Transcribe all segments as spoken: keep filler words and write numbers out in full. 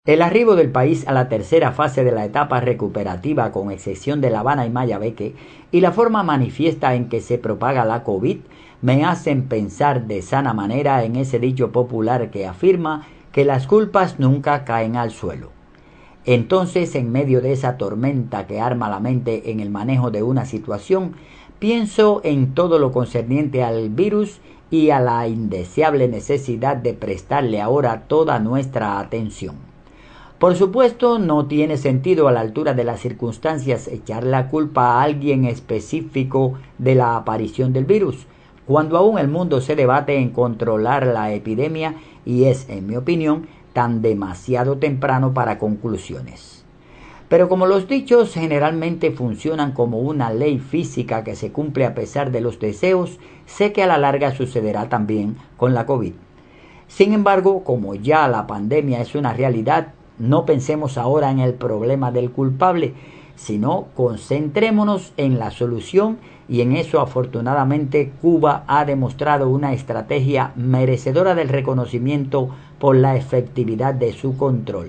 El arribo del país a la tercera fase de la etapa recuperativa, con excepción de La Habana y Mayabeque, y la forma manifiesta en que se propaga la COVID, me hacen pensar de sana manera en ese dicho popular que afirma que las culpas nunca caen al suelo. Entonces, en medio de esa tormenta que arma la mente en el manejo de una situación, pienso en todo lo concerniente al virus y a la indeseable necesidad de prestarle ahora toda nuestra atención. Por supuesto, no tiene sentido a la altura de las circunstancias echar la culpa a alguien específico de la aparición del virus, cuando aún el mundo se debate en controlar la epidemia y es, en mi opinión, tan demasiado temprano para conclusiones. Pero como los dichos generalmente funcionan como una ley física que se cumple a pesar de los deseos, sé que a la larga sucederá también con la COVID. Sin embargo, como ya la pandemia es una realidad, no pensemos ahora en el problema del culpable, sino concentrémonos en la solución, y en eso afortunadamente Cuba ha demostrado una estrategia merecedora del reconocimiento por la efectividad de su control.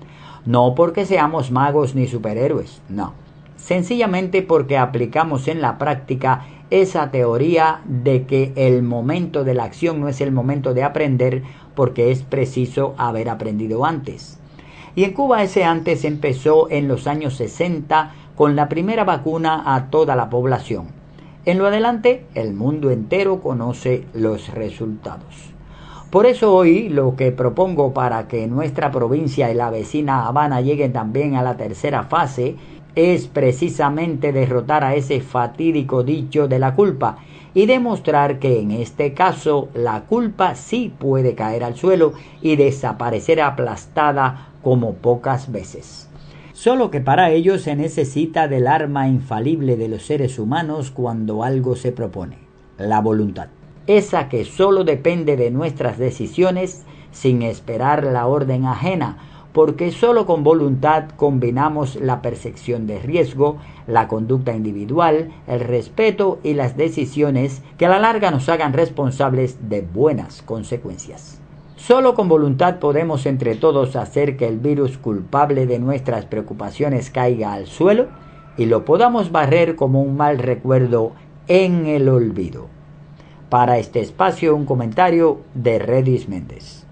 No porque seamos magos ni superhéroes, no. Sencillamente porque aplicamos en la práctica esa teoría de que el momento de la acción no es el momento de aprender, porque es preciso haber aprendido antes. Y en Cuba ese antes empezó en los años sesenta con la primera vacuna a toda la población. En lo adelante, el mundo entero conoce los resultados. Por eso hoy lo que propongo para que nuestra provincia y la vecina Habana lleguen también a la tercera fase es precisamente derrotar a ese fatídico dicho de la culpa y demostrar que en este caso la culpa sí puede caer al suelo y desaparecer aplastada como pocas veces. Solo que para ello se necesita del arma infalible de los seres humanos cuando algo se propone: la voluntad. Esa que solo depende de nuestras decisiones sin esperar la orden ajena, porque solo con voluntad combinamos la percepción de riesgo, la conducta individual, el respeto y las decisiones que a la larga nos hagan responsables de buenas consecuencias. Solo con voluntad podemos entre todos hacer que el virus culpable de nuestras preocupaciones caiga al suelo y lo podamos barrer como un mal recuerdo en el olvido. Para este espacio, un comentario de Redis Méndez.